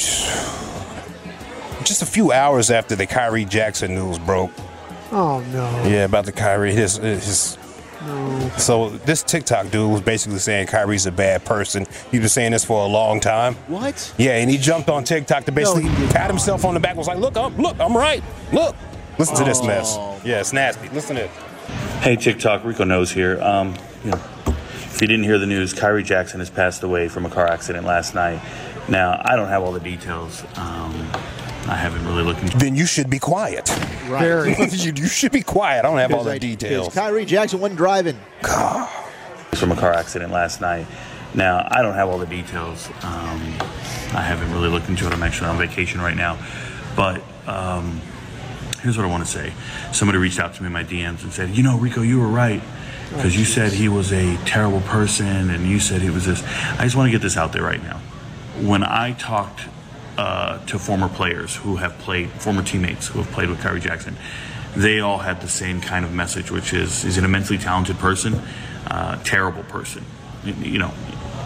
just a few hours after the Kyrie Jackson news broke. Oh no. Yeah, about the Kyrie. His, his, No. So this TikTok dude was basically saying Kyrie's a bad person. He was saying this for a long time. What? Yeah, and he jumped on TikTok to basically No, he did pat not. himself on the back. Was like, look, I'm, look, I'm right. Look. Listen to this Oh. mess. Yeah, it's nasty. Listen to it. Hey, TikTok, Rico Knows here. Um, you know, if you didn't hear the news, Kyrie Jackson has passed away from a car accident last night. Now, I don't have all the details. Um, I haven't really looked into Then you should be quiet. Right. you, you should be quiet. I don't have all the Because I- details. because Kyrie Jackson wasn't driving. from a car accident last night. Now, I don't have all the details. Um, I haven't really looked into it. I'm actually on vacation right now. But um, here's what I want to say. Somebody reached out to me in my D Ms and said, you know, Rico, you were right. Because you said he was a terrible person and you said he was this. I just want to get this out there right now. When I talked uh, to former players who have played, former teammates who have played with Kyrie Jackson, they all had the same kind of message, which is he's an immensely talented person, uh, terrible person. You know,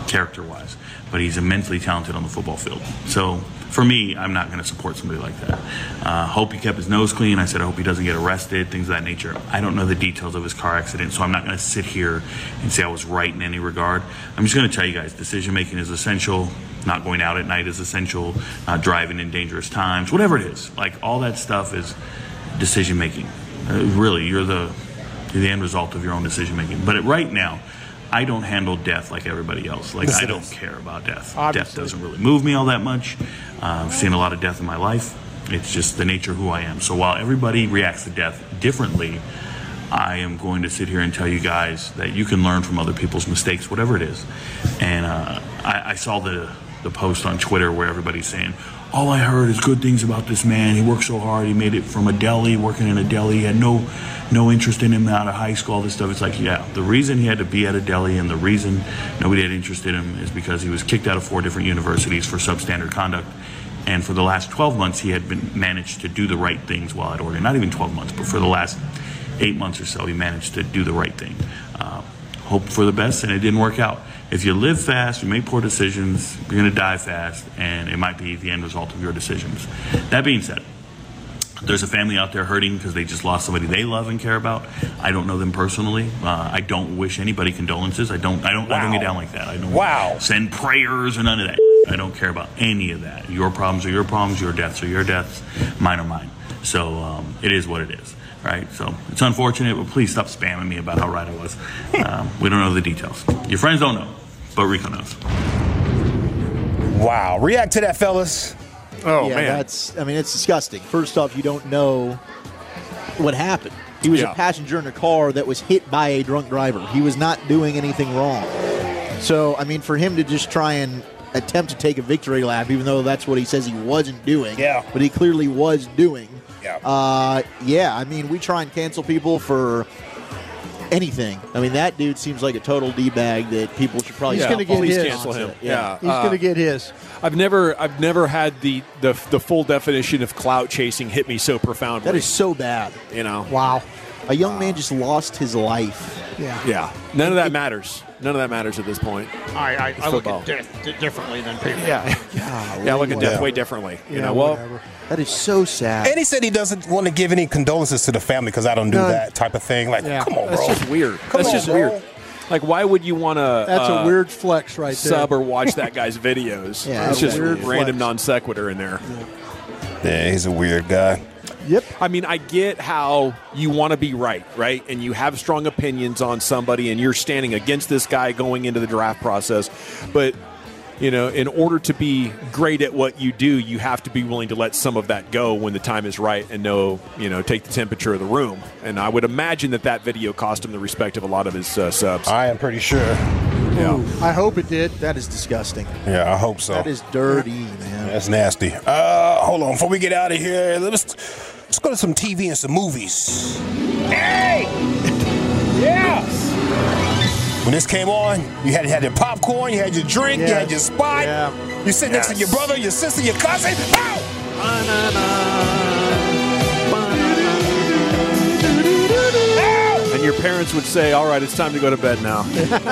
character-wise, but he's immensely talented on the football field. So for me, I'm not going to support somebody like that. Uh, hope he kept his nose clean. I said I hope he doesn't get arrested, things of that nature. I don't know the details of his car accident, so I'm not going to sit here and say I was right in any regard. I'm just going to tell you guys, decision-making is essential. Not going out at night is essential. Not driving in dangerous times, whatever it is. Like, all that stuff is decision-making. Uh, really, you're the, you're the end result of your own decision-making. But right now, I don't handle death like everybody else. Like, I don't care about death. Obviously. Death doesn't really move me all that much. Uh, I've seen a lot of death in my life. It's just the nature of who I am. So while everybody reacts to death differently, I am going to sit here and tell you guys that you can learn from other people's mistakes, whatever it is. And uh, I, I saw the, the post on Twitter where everybody's saying, all I heard is good things about this man. He worked so hard. He made it from a deli, working in a deli. He had no no interest in him out of high school, all this stuff. It's like, yeah, the reason he had to be at a deli and the reason nobody had interest in him is because he was kicked out of four different universities for substandard conduct. And for the last twelve months, he had been managed to do the right things while at Oregon. Not even twelve months, but for the last eight months or so, he managed to do the right thing. Uh, hope for the best, and it didn't work out. If you live fast, you make poor decisions, you're going to die fast, and it might be the end result of your decisions. That being said, there's a family out there hurting because they just lost somebody they love and care about. I don't know them personally. Uh, I don't wish anybody condolences. I don't. I don't. Wow. I don't get down like that. I don't wow. send prayers or none of that. I don't care about any of that. Your problems are your problems. Your deaths are your deaths. Mine are mine. So um, it is what it is. Right, so it's unfortunate, but please stop spamming me about how right I was. Um, we don't know the details. Your friends don't know, but Rico knows. Wow, react to that, fellas. Oh, yeah, man. that's, I mean, it's disgusting. First off, you don't know what happened. He was Yeah. a passenger in a car that was hit by a drunk driver. He was not doing anything wrong. So, I mean, for him to just try and attempt to take a victory lap, even though that's what he says he wasn't doing, yeah. but he clearly was doing. Yeah. Uh, yeah, I mean, we try and cancel people for anything. I mean, that dude seems like a total D-bag that people should probably He's stop going to get please his. cancel him. Yeah. Yeah. He's Uh, going to get his. I've never, I've never had the, the the full definition of clout chasing hit me so profoundly. That is so bad. You know. Wow. A young man just lost his life. Yeah. Yeah. None of that matters. None of that matters at this point. I, I, It's I look football. at death di- differently than people. Yeah. Golly. Yeah, I look at death Yeah. way differently. You Yeah, know, well, whatever. That is so sad. And he said he doesn't want to give any condolences to the family because I don't do None. that type of thing. Like, Yeah. come on, bro. that's just weird. Come that's on, just bro. weird. Like, why would you want to That's uh, a weird flex right there. sub or watch that guy's videos? Yeah, it's that's just weird random flex. non sequitur in there. Yeah, he's a weird guy. Yep. I mean, I get how you want to be right, right? And you have strong opinions on somebody and you're standing against this guy going into the draft process. But, you know, in order to be great at what you do, you have to be willing to let some of that go when the time is right and know, you know, take the temperature of the room. And I would imagine that that video cost him the respect of a lot of his uh, subs. I am pretty sure. Yeah. Ooh, I hope it did. That is disgusting. Yeah, I hope so. That is dirty, man. That's nasty. Uh, hold on. Before we get out of here, let's, let's go to some T V and some movies. Hey! Yes! When this came on, you had, had your popcorn, you had your drink, you Yeah. had your spot. Yeah. You sit next to your brother, your sister, your cousin. Ow! And your parents would say, all right, it's time to go to bed now.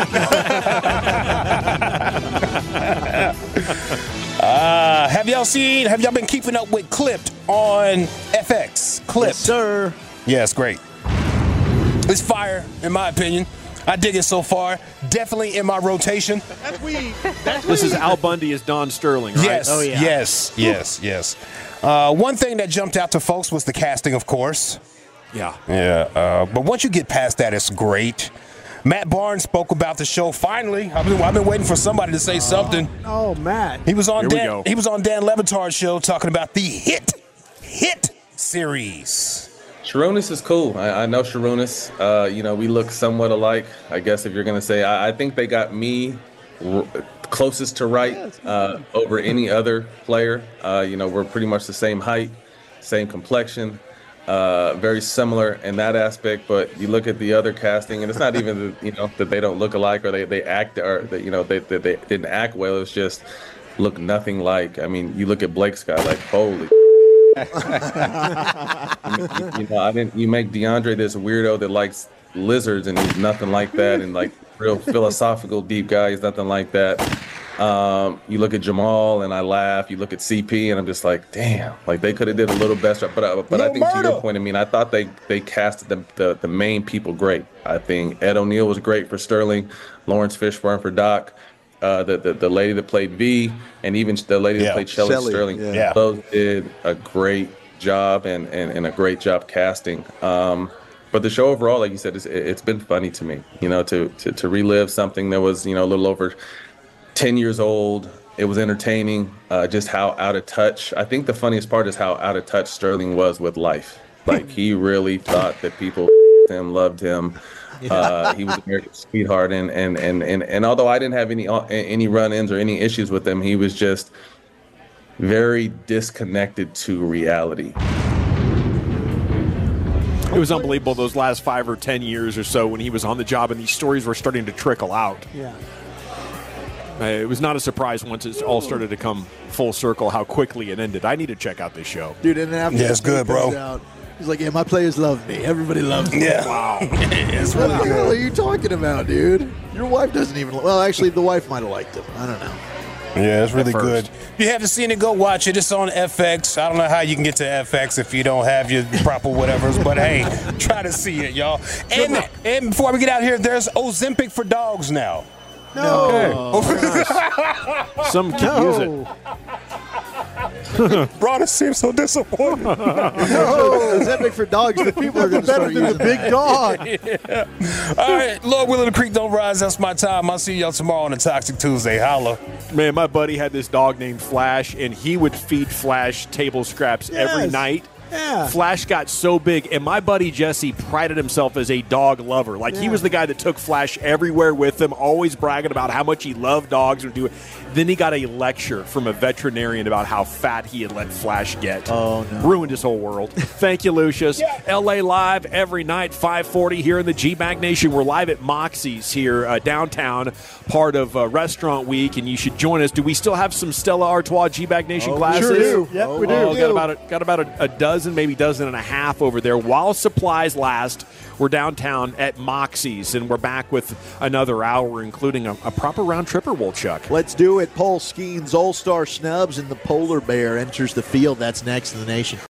Uh, have y'all seen, have y'all been keeping up with Clipped on F X? Clipped. Yes, sir. Yeah, it's great. It's fire, in my opinion. I dig it so far. Definitely in my rotation. That's we. That's This is Al Bundy as Don Sterling, right? Yes, Oh, yeah. yes, yes, yes. Uh, one thing that jumped out to folks was the casting, of course. Yeah. Yeah, uh, but once you get past that, it's great. Matt Barnes spoke about the show. Finally, I've been, I've been waiting for somebody to say something. Oh, Matt. He was on Here we Dan. go. He was on Dan Le Batard's show talking about the hit, hit series. Sharunas is cool. I, I know Sharunas. Uh, you know, we look somewhat alike. I guess if you're going to say, I, I think they got me r- closest to right uh, over any other player. Uh, you know, we're pretty much the same height, same complexion, uh, very similar in that aspect. But you look at the other casting, and it's not even that, you know, that they don't look alike or they, they act or that, you know, they, that they didn't act well. It's just look nothing like. I mean, you look at Blake Scott, like, holy. you know, I didn't. You make DeAndre this weirdo that likes lizards, and he's nothing like that. And like real philosophical deep guy. He's nothing like that. Um, you look at Jamal and I laugh. You look at C P and I'm just like, damn, like they could have did a little better. But uh, but I think to your point, I mean, I thought they they casted the, the the main people great. I think Ed O'Neill was great for Sterling, Lawrence Fishburne for Doc, uh, the, the the lady that played V, and even the lady that Yeah, played Shelley, Shelley, Sterling. yeah. Those did a great job and, and, and a great job casting. Um, but the show overall, like you said, it's, it's been funny to me, you know, to, to, to relive something that was, you know, a little over ten years old. It was entertaining, uh, just how out of touch. I think the funniest part is how out of touch Sterling was with life. Like, he really thought that people him, loved him. Uh, he was America's sweetheart. And, and, and, and, and although I didn't have any, any run-ins or any issues with him, he was just very disconnected to reality. It was unbelievable those last five or ten years or so when he was on the job and these stories were starting to trickle out. Yeah. Uh, it was not a surprise once it all started to come full circle how quickly it ended. I need to check out this show. Dude, and then after Yeah, it's that good, comes bro. Out, he's like, yeah, my players love me. Everybody loves me. Yeah. Wow. It's What really the hell are good. you talking about, dude? Your wife doesn't even. Well, actually, the wife might have liked him. I don't know. Yeah, it's really At good. first. If you haven't seen it, go watch it. It's on F X. I don't know how you can get to F X if you don't have your proper whatevers, but hey, try to see it, y'all. And, and before we get out here, there's Ozempic for dogs now. No. Some can No. use it. Bronner seems so disappointed. No, Ozempic for dogs. The people are going to Better start than using the big that. dog. Yeah. All right, Lord willing, the creek don't rise. That's my time. I'll see y'all tomorrow on a Toxic Tuesday. Holla. Man, my buddy had this dog named Flash, and he would feed Flash table scraps every Yes. night. Yeah. Flash got so big, and my buddy Jesse prided himself as a dog lover. Like, he Yeah. was the guy that took Flash everywhere with him, always bragging about how much he loved dogs. And do it. Then he got a lecture from a veterinarian about how fat he had let Flash get. Oh, no. Ruined his whole world. Thank you, Lucius. L A Live every night, five forty here in the G-Bag Nation. We're live at Moxie's here uh, downtown, part of uh, Restaurant Week, and you should join us. Do we still have some Stella Artois G-Bag Nation Oh, we glasses? sure do. Yep, we do. Oh, got about a, got about a, a dozen, maybe dozen and a half over there. While supplies last, we're downtown at Moxie's, and we're back with another hour, including a, a proper round tripper, Wolchuk. Let's do it. Paul Skeens All-Star Snubs and the Polar Bear enters the field. That's next in the nation.